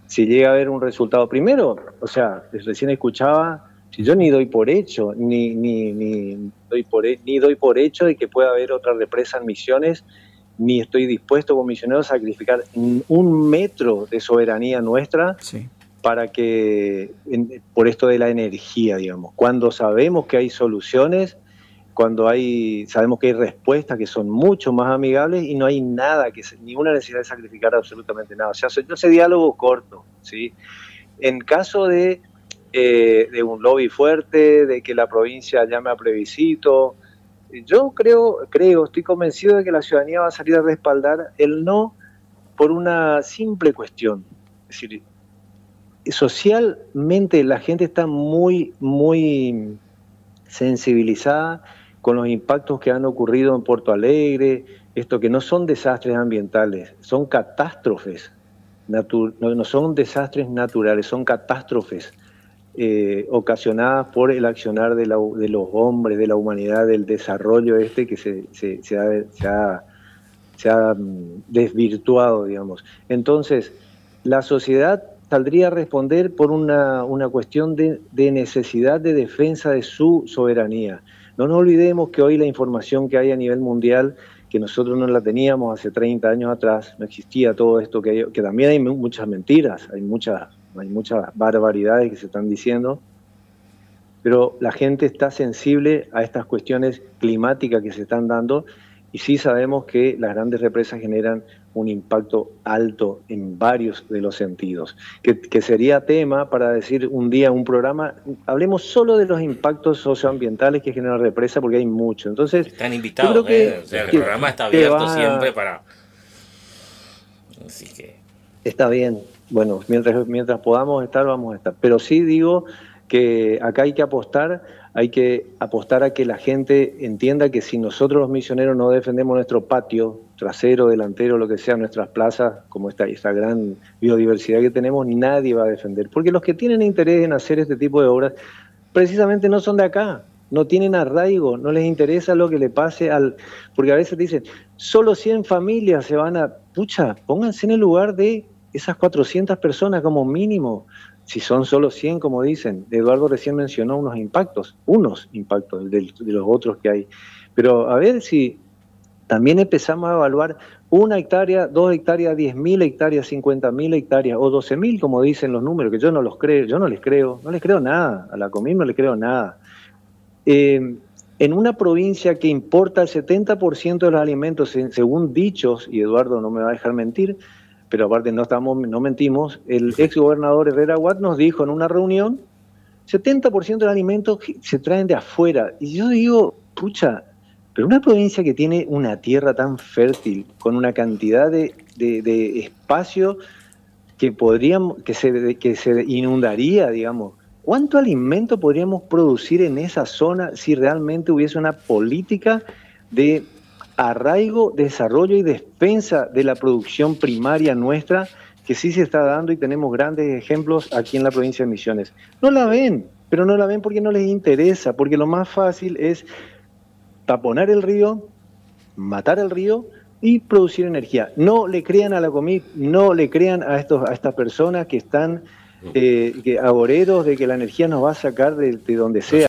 si llega a haber un resultado. Primero, o sea, recién escuchaba, si yo ni doy por hecho, ni doy por hecho de que pueda haber otra represa en Misiones, ni estoy dispuesto como misionero a sacrificar 1 metro de soberanía nuestra Sí. para que, por esto de la energía, digamos, cuando sabemos que hay soluciones, sabemos que hay respuestas que son mucho más amigables y no hay nada, ninguna necesidad de sacrificar absolutamente nada. O sea, ese diálogo corto, ¿sí? En caso de un lobby fuerte, de que la provincia llame a plebiscito, yo estoy convencido de que la ciudadanía va a salir a respaldar el no por una simple cuestión. Es decir, socialmente la gente está muy, muy sensibilizada con los impactos que han ocurrido en Porto Alegre, esto que no son desastres ambientales, son catástrofes, no son desastres naturales, son catástrofes ocasionadas por el accionar de los hombres, de la humanidad, del desarrollo que se ha desvirtuado, digamos. Entonces, la sociedad saldría a responder por una cuestión de necesidad de defensa de su soberanía. No nos olvidemos que hoy la información que hay a nivel mundial, que nosotros no la teníamos hace 30 años atrás, no existía todo esto, que también hay muchas mentiras, hay muchas barbaridades que se están diciendo, pero la gente está sensible a estas cuestiones climáticas que se están dando, y sí sabemos que las grandes represas generan un impacto alto en varios de los sentidos, que sería tema para decir un día un programa, hablemos solo de los impactos socioambientales que genera la represa, porque hay mucho. Entonces, están yo invitados, creo o sea, el programa está abierto siempre para... Así que... Está bien, bueno, mientras podamos estar, vamos a estar. Pero sí digo que acá hay que apostar a que la gente entienda que si nosotros los misioneros no defendemos nuestro patio, trasero, delantero, lo que sea, nuestras plazas, como esta gran biodiversidad que tenemos, nadie va a defender. Porque los que tienen interés en hacer este tipo de obras, precisamente no son de acá, no tienen arraigo, no les interesa lo que le pase porque a veces dicen, solo 100 familias se van a... Pucha, pónganse en el lugar de esas 400 personas como mínimo. Si son solo 100, como dicen, Eduardo recién mencionó unos impactos de los otros que hay. Pero a ver si también empezamos a evaluar 1 hectárea, 2 hectáreas, 10.000 hectáreas, 50.000 hectáreas o 12.000, como dicen los números, que yo no les creo nada, a la Comim no les creo nada. En una provincia que importa el 70% de los alimentos, según dichos, y Eduardo no me va a dejar mentir, pero aparte no mentimos, el ex gobernador Herrera Watt nos dijo en una reunión, 70% de los alimentos se traen de afuera. Y yo digo, pucha, pero una provincia que tiene una tierra tan fértil, con una cantidad de espacio que se inundaría, digamos, ¿cuánto alimento podríamos producir en esa zona si realmente hubiese una política de arraigo, desarrollo y defensa de la producción primaria nuestra, que sí se está dando y tenemos grandes ejemplos aquí en la provincia de Misiones? No la ven, pero no la ven porque no les interesa, porque lo más fácil es taponar el río, matar el río y producir energía. No le crean a la Comip, no le crean a estas personas que están agoreros de que la energía nos va a sacar de donde sea.